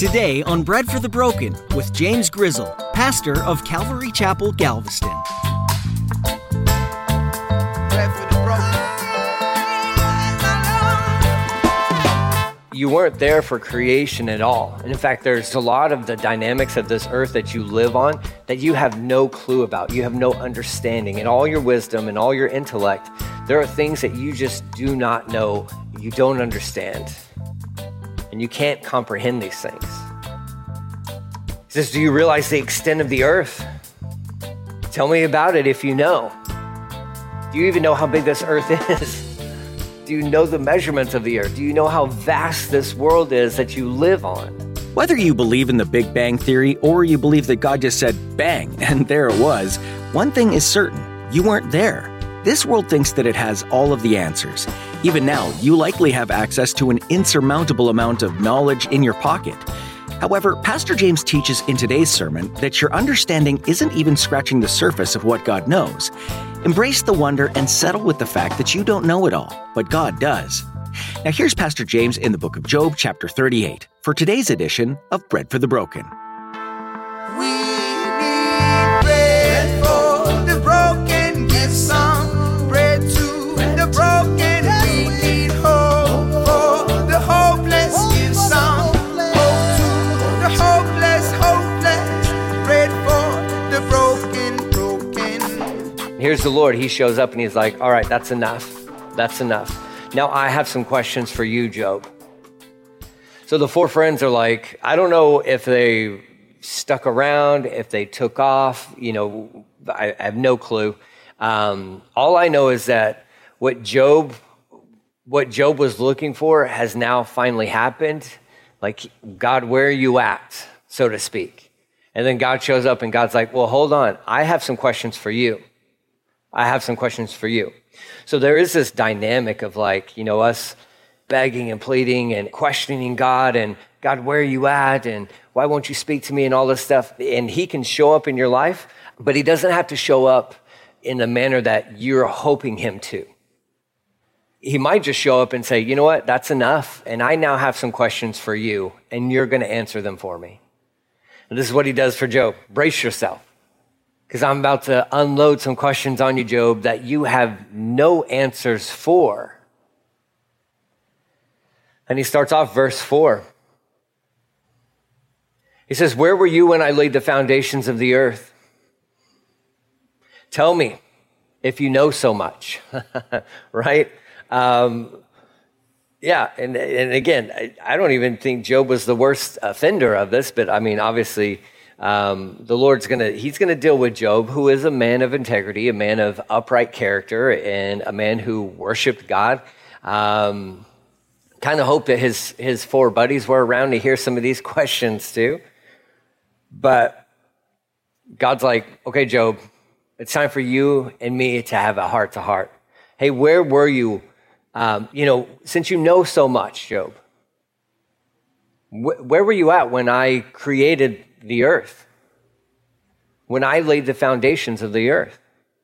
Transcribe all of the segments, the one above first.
Today on Bread for the Broken with James Grizzle, pastor of Calvary Chapel, Galveston. Bread for the broken. You weren't there for creation at all. And in fact, there's a lot of the dynamics of this earth that you live on that you have no clue about. You have no understanding. In all your wisdom and all your intellect, there are things that you just do not know, you don't understand. And you can't comprehend these things. He says, do you realize the extent of the earth? Tell me about it if you know. Do you even know how big this earth is? Do you know the measurements of the earth? Do you know how vast this world is that you live on? Whether you believe in the Big Bang Theory or you believe that God just said bang and there it was, one thing is certain, you weren't there. This world thinks that it has all of the answers. Even now, you likely have access to an insurmountable amount of knowledge in your pocket. However, Pastor James teaches in today's sermon that your understanding isn't even scratching the surface of what God knows. Embrace the wonder and settle with the fact that you don't know it all, but God does. Now here's Pastor James in the book of Job, chapter 38, for today's edition of Bread for the Broken. We need bread for the broken. Give some bread to the broken. We need hope for the hopeless. Give some hope to the hopeless. Bread for the broken. Here's the Lord. He shows up and he's like, all right, that's enough. That's enough. Now I have some questions for you, Job. So the four friends are like, I don't know if they stuck around, if they took off, I have no clue. All I know is that what Job was looking for has now finally happened. Like, God, where are you at, so to speak? And then God shows up and God's like, well, hold on. I have some questions for you. So there is this dynamic of us begging and pleading and questioning God and God, where are you at? And why won't you speak to me and all this stuff? And he can show up in your life, but he doesn't have to show up in the manner that you're hoping him to. He might just show up and say, you know what? That's enough. And I now have some questions for you and you're going to answer them for me. And this is what he does for Job. Brace yourself. Because I'm about to unload some questions on you, Job, that you have no answers for. And he starts off verse 4. He says, where were you when I laid the foundations of the earth? Tell me if you know so much, right? And again, I don't even think Job was the worst offender of this, but I mean, obviously, the Lord's he's gonna deal with Job, who is a man of integrity, a man of upright character, and a man who worshiped God. Kind of hope that his four buddies were around to hear some of these questions too. But God's like, okay, Job, it's time for you and me to have a heart to heart. Hey, where were you? Since you know so much, Job, where were you at when I created the earth? When I laid the foundations of the earth?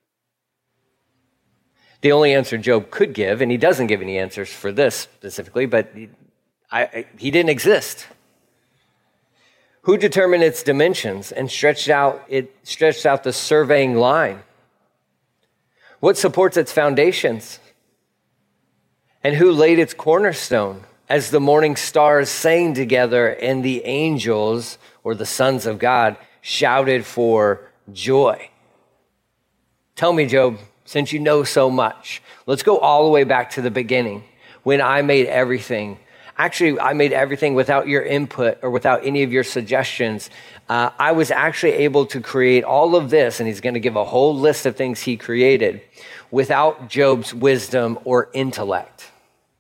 The only answer Job could give, and he doesn't give any answers for this specifically, but he didn't exist. Who determined its dimensions and stretched out the surveying line? What supports its foundations? And who laid its cornerstone? As the morning stars sang together and the angels, or the sons of God, shouted for joy. Tell me, Job, since you know so much, let's go all the way back to the beginning when I made everything. Actually, I made everything without your input or without any of your suggestions. I was actually able to create all of this, and he's going to give a whole list of things he created without Job's wisdom or intellect.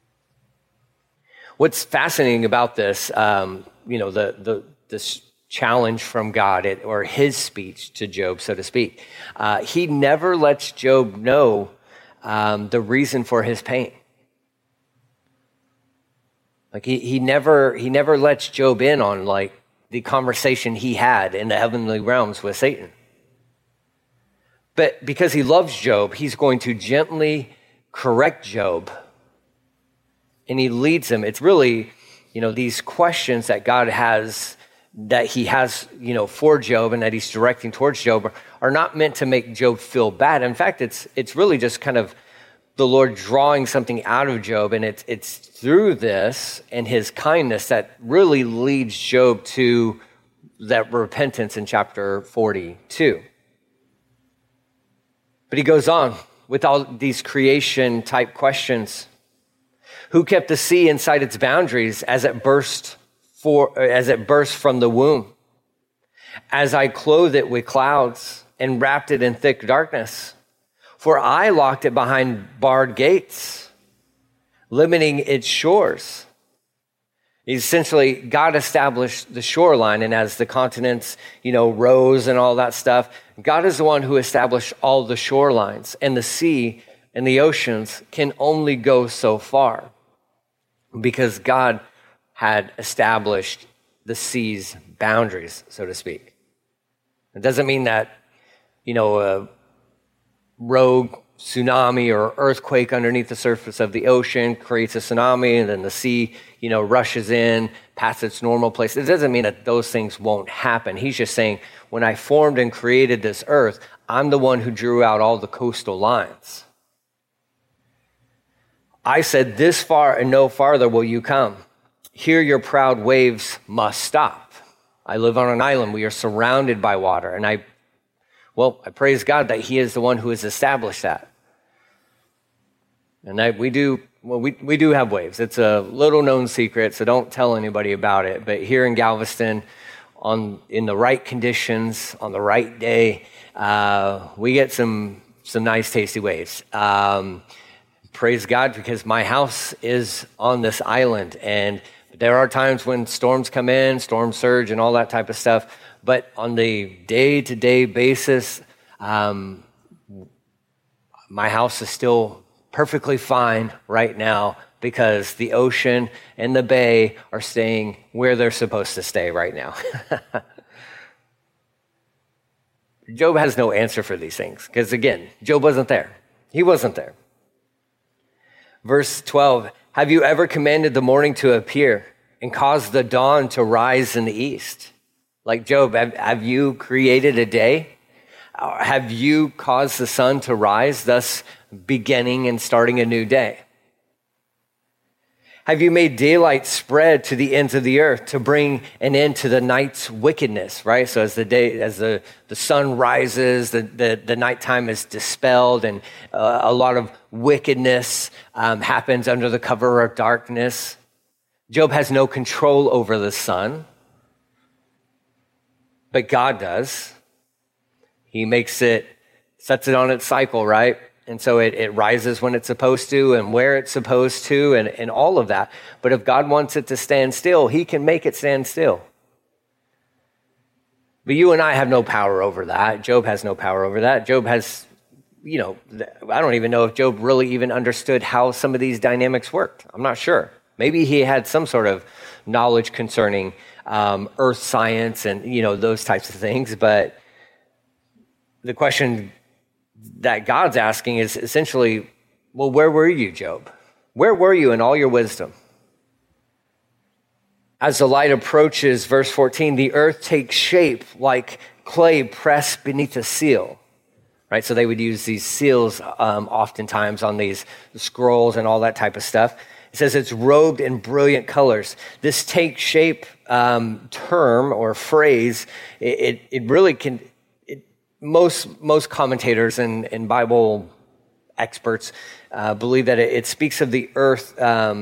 What's fascinating about this, this challenge from God, or his speech to Job, so to speak, he never lets Job know the reason for his pain. Like he never lets Job in on the conversation he had in the heavenly realms with Satan. But because he loves Job, he's going to gently correct Job, and he leads him. It's really these questions that God has, that he has, for Job and that he's directing towards Job are not meant to make Job feel bad. In fact, it's really just kind of the Lord drawing something out of Job, and it's through this and his kindness that really leads Job to that repentance in chapter 42. But he goes on with all these creation type questions. Who kept the sea inside its boundaries as it burst from the womb? As I clothed it with clouds and wrapped it in thick darkness. For I locked it behind barred gates, limiting its shores. Essentially, God established the shoreline, and as the continents, rose and all that stuff, God is the one who established all the shorelines, and the sea and the oceans can only go so far because God had established the sea's boundaries, so to speak. It doesn't mean that, a rogue tsunami or earthquake underneath the surface of the ocean creates a tsunami and then the sea, rushes in past its normal place. It doesn't mean that those things won't happen. He's just saying, when I formed and created this earth, I'm the one who drew out all the coastal lines. I said, this far and no farther will you come. Here your proud waves must stop. I live on an island. We are surrounded by water. And I praise God that he is the one who has established that. And we do have waves. It's a little known secret, so don't tell anybody about it. But here in Galveston, in the right conditions, on the right day, we get some nice, tasty waves. Praise God, because my house is on this island, and there are times when storms come in, storm surge, and all that type of stuff. But on the day-to-day basis, my house is still perfectly fine right now because the ocean and the bay are staying where they're supposed to stay right now. Job has no answer for these things because, again, Job wasn't there. He wasn't there. Verse 12, have you ever commanded the morning to appear and caused the dawn to rise in the east? Like Job, have you created a day? Have you caused the sun to rise, thus beginning and starting a new day? Have you made daylight spread to the ends of the earth to bring an end to the night's wickedness, right? So as the sun rises, the nighttime is dispelled and a lot of wickedness happens under the cover of darkness. Job has no control over the sun, but God does. He sets it on its cycle, right? And so it rises when it's supposed to and where it's supposed to and all of that. But if God wants it to stand still, he can make it stand still. But you and I have no power over that. Job has no power over that. Job has, I don't even know if Job really even understood how some of these dynamics worked. I'm not sure. Maybe he had some sort of knowledge concerning earth science and, those types of things. But the question that God's asking is essentially, well, where were you, Job? Where were you in all your wisdom? As the light approaches, verse 14, the earth takes shape like clay pressed beneath a seal, right? So they would use these seals oftentimes on these scrolls and all that type of stuff. It says it's robed in brilliant colors. This take shape term or phrase, it really can... Most commentators and Bible experts believe that it speaks of the earth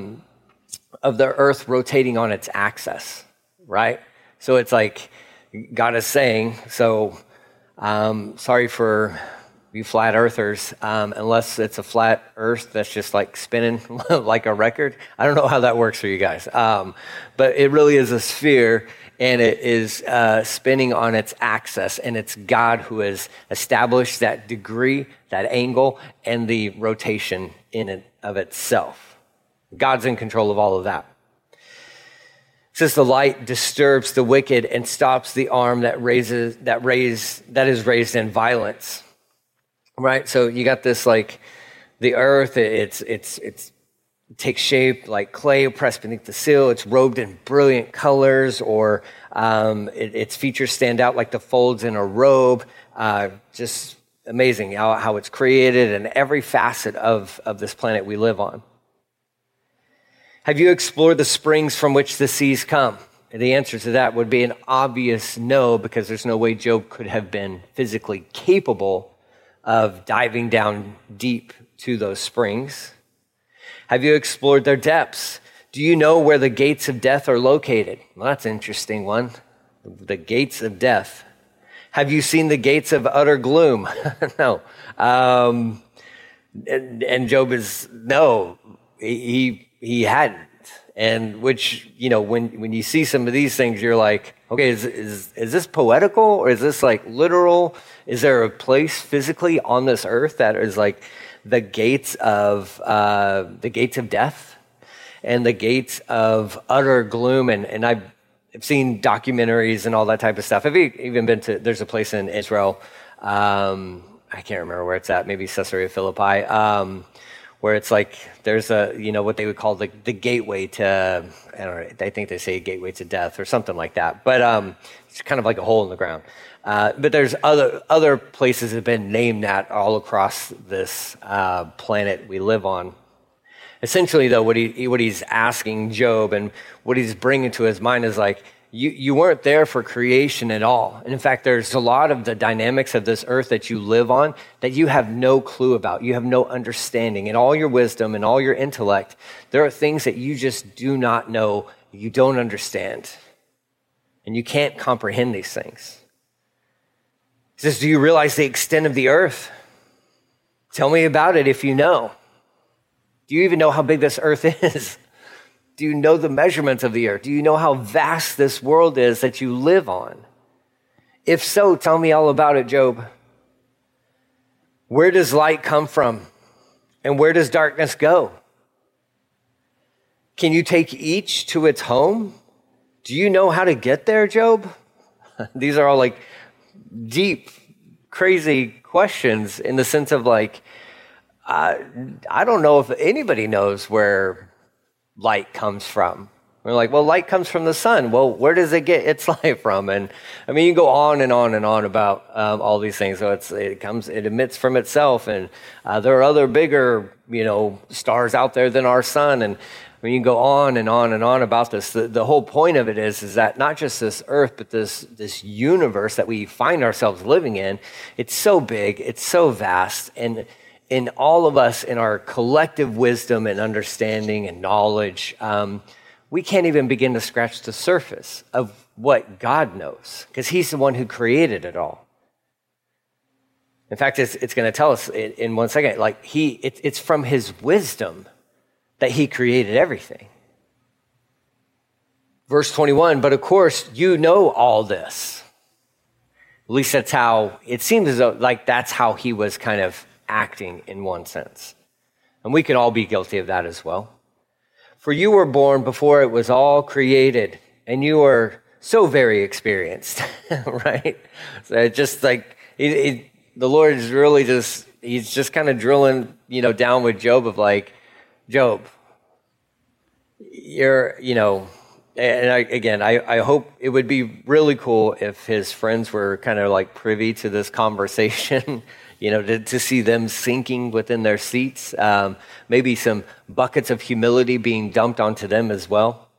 rotating on its axis, right? So it's like God is saying, sorry for you flat earthers, unless it's a flat earth that's just like spinning like a record. I don't know how that works for you guys, but it really is a sphere. And it is spinning on its axis, and it's God who has established that degree, that angle, and the rotation in and of itself. God's in control of all of that. It says the light disturbs the wicked and stops the arm that is raised in violence. Right? So you got this like the earth, it's It takes shape like clay pressed beneath the seal. It's robed in brilliant colors, or its features stand out like the folds in a robe. Just amazing how it's created and every facet of this planet we live on. Have you explored the springs from which the seas come? The answer to that would be an obvious no, because there's no way Job could have been physically capable of diving down deep to those springs. Have you explored their depths? Do you know where the gates of death are located? Well, that's an interesting one. The gates of death. Have you seen the gates of utter gloom? No. And Job is, no, he hadn't. And which, when you see some of these things, you're like, okay, is this poetical, or is this like literal? Is there a place physically on this earth that is like the gates of death and the gates of utter gloom? And I've seen documentaries and all that type of stuff. I've even been to, there's a place in Israel, I can't remember where it's at, maybe Caesarea Philippi, where it's like there's what they would call the gateway to, I don't know, I think they say gateway to death or something like that. But it's kind of like a hole in the ground. But there's other places that have been named that all across this planet we live on. Essentially, though, what he's asking Job and what he's bringing to his mind is like, you weren't there for creation at all. And in fact, there's a lot of the dynamics of this earth that you live on that you have no clue about. You have no understanding. In all your wisdom and all your intellect, there are things that you just do not know, you don't understand. And you can't comprehend these things. He says, do you realize the extent of the earth? Tell me about it if you know. Do you even know how big this earth is? Do you know the measurements of the earth? Do you know how vast this world is that you live on? If so, tell me all about it, Job. Where does light come from? And where does darkness go? Can you take each to its home? Do you know how to get there, Job? These are all like deep, crazy questions in the sense of like, I don't know if anybody knows where light comes from. We're like, well, light comes from the sun. Well, where does it get its light from? And I mean, you go on and on and on about all these things. So it emits from itself, and there are other bigger, stars out there than our sun. And I mean, you go on and on and on about this. The whole point of it is that not just this earth, but this universe that we find ourselves living in, it's so big, it's so vast, and in all of us, in our collective wisdom and understanding and knowledge, we can't even begin to scratch the surface of what God knows, because he's the one who created it all. In fact, it's going to tell us in 1 second, like it's from his wisdom that he created everything. Verse 21, but of course, you know all this. At least that's how, it seems as though like that's how he was kind of acting in one sense. And we can all be guilty of that as well. For you were born before it was all created, and you are so very experienced, right? So just like the Lord is really he's just kind of drilling, down with Job of like, Job, you're, and I hope it would be really cool if his friends were kind of like privy to this conversation, to see them sinking within their seats, maybe some buckets of humility being dumped onto them as well.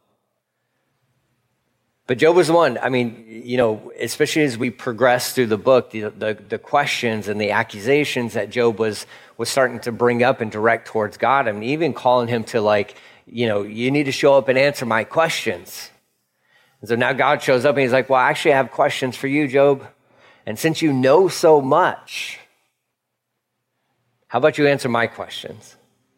But Job was the one, I mean, especially as we progress through the book, the questions and the accusations that Job was starting to bring up and direct towards God, I mean, even calling him to like, you need to show up and answer my questions. And so now God shows up and he's like, well, actually I have questions for you, Job. And since you know so much, how about you answer my questions?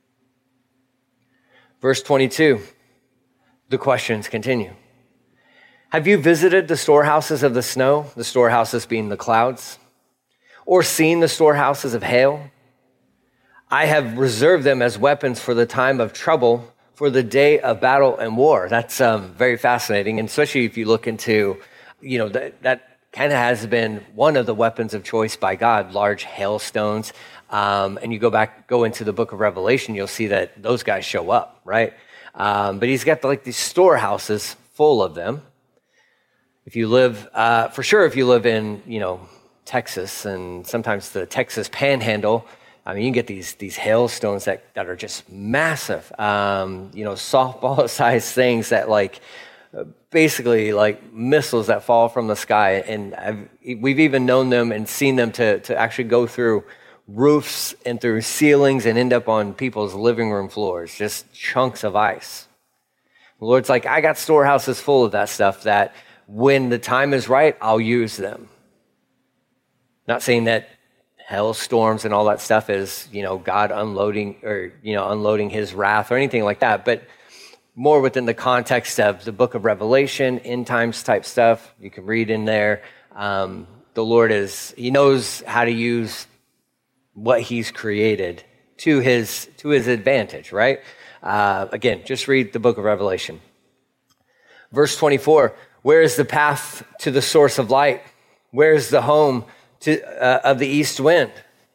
Verse 22, the questions continue. Have you visited the storehouses of the snow, the storehouses being the clouds, or seen the storehouses of hail? I have reserved them as weapons for the time of trouble, for the day of battle and war. That's very fascinating, and especially if you look into, that kind of has been one of the weapons of choice by God, large hailstones. And you go into the book of Revelation, you'll see that those guys show up, right? But he's got these storehouses full of them. If you live, if you live in, Texas and sometimes the Texas Panhandle, I mean, you can get these hailstones that are just massive, softball-sized things that basically like missiles that fall from the sky. And we've even known them and seen them to actually go through roofs and through ceilings and end up on people's living room floors, just chunks of ice. The Lord's like, I got storehouses full of that stuff that when the time is right, I'll use them. Not saying that hailstorms and all that stuff is, God unloading his wrath or anything like that, but more within the context of the book of Revelation, end times type stuff. You can read in there. The Lord he knows how to use what he's created to his advantage, right? Again, just read the book of Revelation. Verse 24, where is the path to the source of light? Where is the home of the east wind?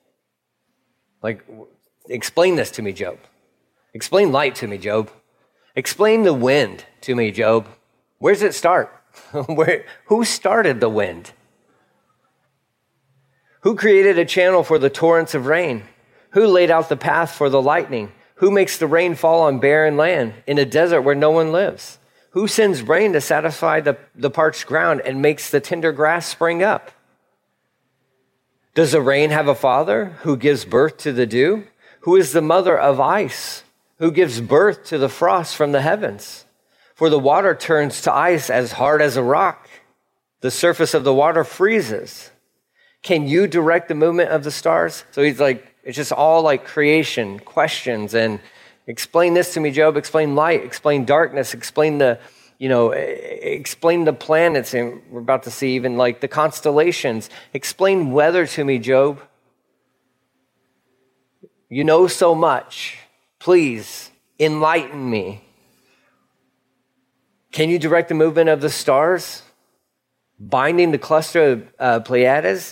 Explain this to me, Job. Explain light to me, Job. Explain the wind to me, Job. Where does it start? Who started the wind? Who created a channel for the torrents of rain? Who laid out the path for the lightning? Who makes the rain fall on barren land in a desert where no one lives? Who sends rain to satisfy the parched ground and makes the tender grass spring up? Does the rain have a father who gives birth to the dew? Who is the mother of ice, who gives birth to the frost from the heavens? For the water turns to ice as hard as a rock. The surface of the water freezes. Can you direct the movement of the stars? So he's like, it's just all like creation questions. And explain this to me, Job. Explain light, explain darkness, explain the planets, and we're about to see even like the constellations. Explain weather to me, Job. You know so much. Please enlighten me. Can you direct the movement of the stars? Binding the cluster of Pleiades,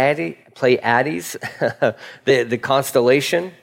the constellation?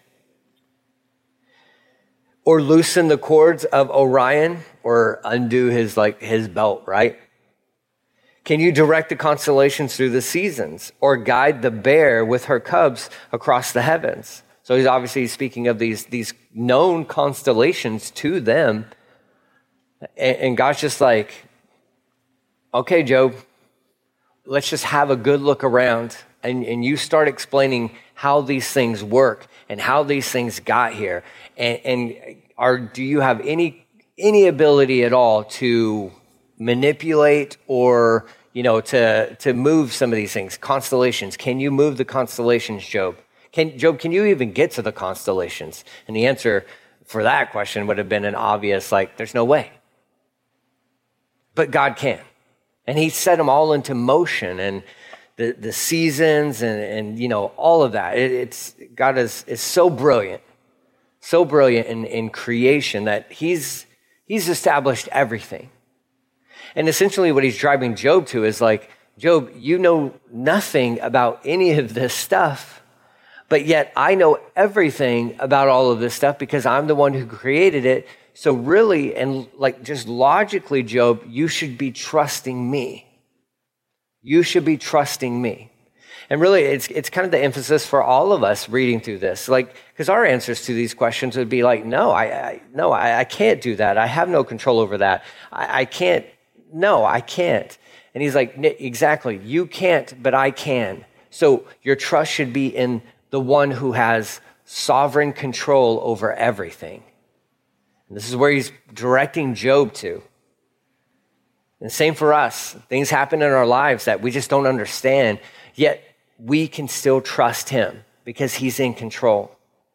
Or loosen the cords of Orion, or undo his belt, right? Can you direct the constellations through the seasons, or guide the bear with her cubs across the heavens? So he's obviously speaking of these known constellations to them. And God's just like, okay, Job, let's just have a good look around, and you start explaining how these things work and how these things got here. Do you have any ability at all to manipulate or, to move some of these things? Constellations. Can you move the constellations, Job? Job, can you even get to the constellations? And the answer for that question would have been an obvious, there's no way. But God can. And he set them all into motion, and the seasons and all of that. God is so brilliant in creation that he's established everything. And essentially what he's driving Job to is Job, you know nothing about any of this stuff, but yet I know everything about all of this stuff because I'm the one who created it. So really, and just logically, Job, you should be trusting me. You should be trusting me. And really, it's kind of the emphasis for all of us reading through this. Because our answers to these questions would be no, I can't do that. I have no control over that. I can't. No, I can't. And he's like, exactly, you can't, but I can. So your trust should be in the one who has sovereign control over everything. And this is where he's directing Job to. And same for us. Things happen in our lives that we just don't understand, yet we can still trust him because he's in control.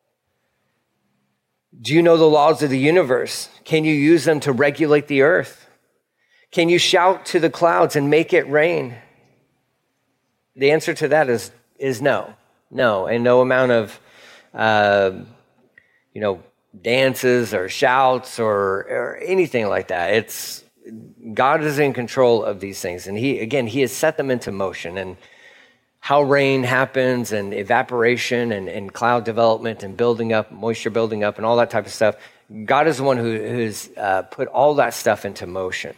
Do you know the laws of the universe? Can you use them to regulate the earth? Can you shout to the clouds and make it rain? The answer to that is no. No, and no amount of, dances or shouts or anything like that. God is in control of these things. And he has set them into motion. And how rain happens and evaporation and cloud development and building up, moisture building up and all that type of stuff. God is the one who's put all that stuff into motion.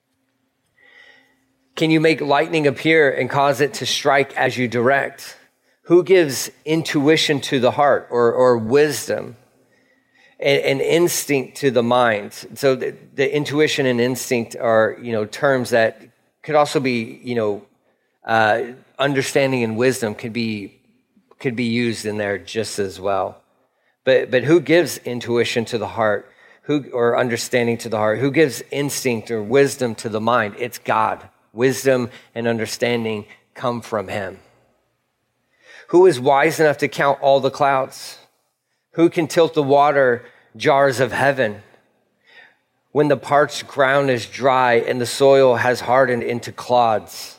Can you make lightning appear and cause it to strike as you direct? Who gives intuition to the heart or wisdom and instinct to the mind? So the intuition and instinct are, terms that could also be, understanding and wisdom could be used in there just as well. But who gives intuition to the heart, or understanding to the heart? Who gives instinct or wisdom to the mind? It's God. Wisdom and understanding come from him. Who is wise enough to count all the clouds? Who can tilt the water jars of heaven? When the parched ground is dry and the soil has hardened into clods.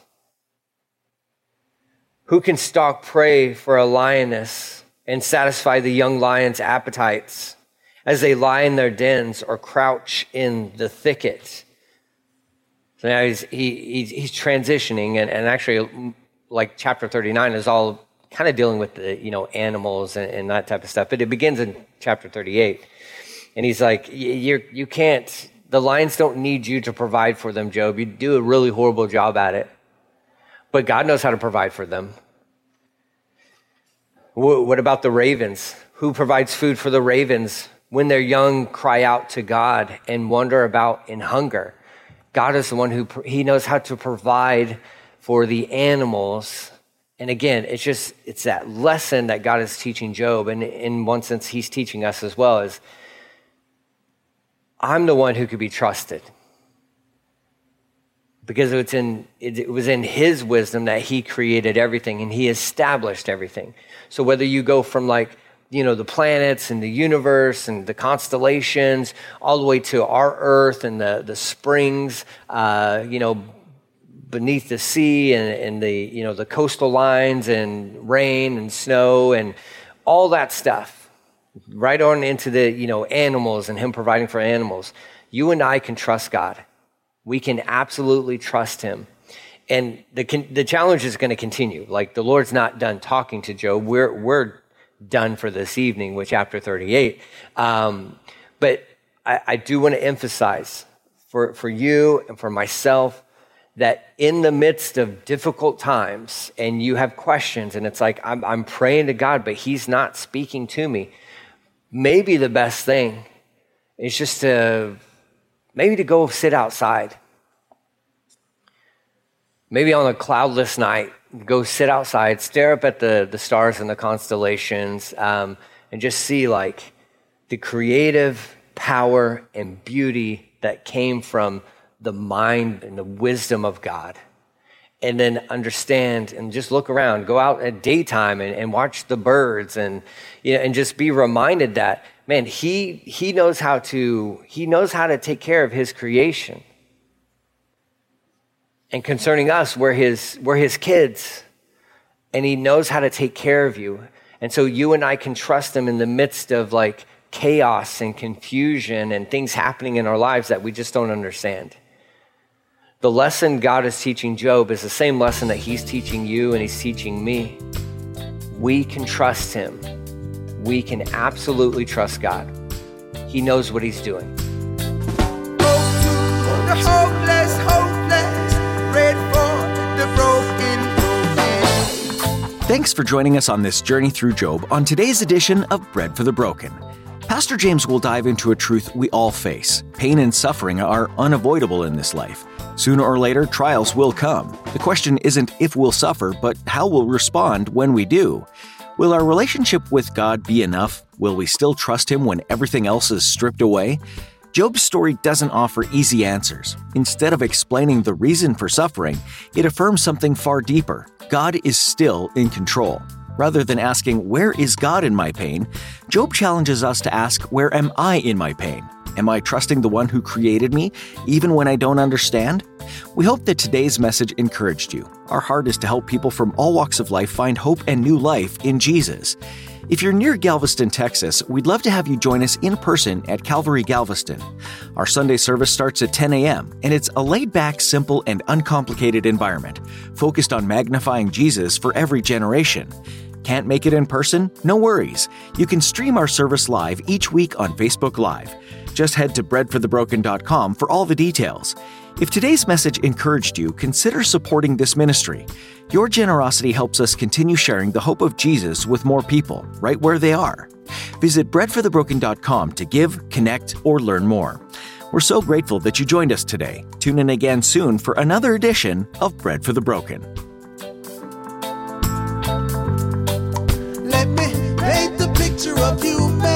Who can stalk prey for a lioness and satisfy the young lion's appetites as they lie in their dens or crouch in the thicket? So now he's transitioning, and actually, like chapter 39 is all kind of dealing with the animals and that type of stuff. But it begins in chapter 38, and he's like, you can't. The lions don't need you to provide for them, Job. You do a really horrible job at it. But God knows how to provide for them. What about the ravens? Who provides food for the ravens when their young cry out to God and wander about in hunger? God is the one he knows how to provide for the animals. And again, it's that lesson that God is teaching Job. And in one sense, he's teaching us as well, is I'm the one who could be trusted. Because it was in his wisdom that he created everything and he established everything. So whether you go from the planets and the universe and the constellations all the way to our earth and the springs, beneath the sea and the coastal lines and rain and snow and all that stuff, right on into the, animals and him providing for animals. You and I can trust God. We can absolutely trust him. And the challenge is going to continue. Like, the Lord's not done talking to Job. We're done for this evening with chapter 38. But I do want to emphasize for you and for myself that in the midst of difficult times and you have questions and it's like, I'm praying to God, but he's not speaking to me. Maybe the best thing is just to go sit outside. Maybe on a cloudless night, go sit outside, stare up at the stars and the constellations, and just see the creative power and beauty that came from the mind and the wisdom of God. And then understand and just look around, go out at daytime and watch the birds and just be reminded that, man, he knows how to take care of his creation. And concerning us, we're his kids, and he knows how to take care of you. And so you and I can trust him in the midst of chaos and confusion and things happening in our lives that we just don't understand. The lesson God is teaching Job is the same lesson that he's teaching you and he's teaching me. We can trust him. We can absolutely trust God. He knows what he's doing. The hopeless, bread for the broken. Thanks for joining us on this journey through Job on today's edition of Bread for the Broken. Pastor James will dive into a truth we all face. Pain and suffering are unavoidable in this life. Sooner or later, trials will come. The question isn't if we'll suffer, but how we'll respond when we do. Will our relationship with God be enough? Will we still trust him when everything else is stripped away? Job's story doesn't offer easy answers. Instead of explaining the reason for suffering, it affirms something far deeper. God is still in control. Rather than asking, where is God in my pain? Job challenges us to ask, where am I in my pain? Am I trusting the one who created me, even when I don't understand? We hope that today's message encouraged you. Our heart is to help people from all walks of life find hope and new life in Jesus. If you're near Galveston, Texas, we'd love to have you join us in person at Calvary Galveston. Our Sunday service starts at 10 a.m., and it's a laid-back, simple, and uncomplicated environment, focused on magnifying Jesus for every generation. Can't make it in person? No worries. You can stream our service live each week on Facebook Live. Just head to breadforthebroken.com for all the details. If today's message encouraged you, consider supporting this ministry. Your generosity helps us continue sharing the hope of Jesus with more people, right where they are. Visit breadforthebroken.com to give, connect, or learn more. We're so grateful that you joined us today. Tune in again soon for another edition of Bread for the Broken. Let me paint the picture of humanity.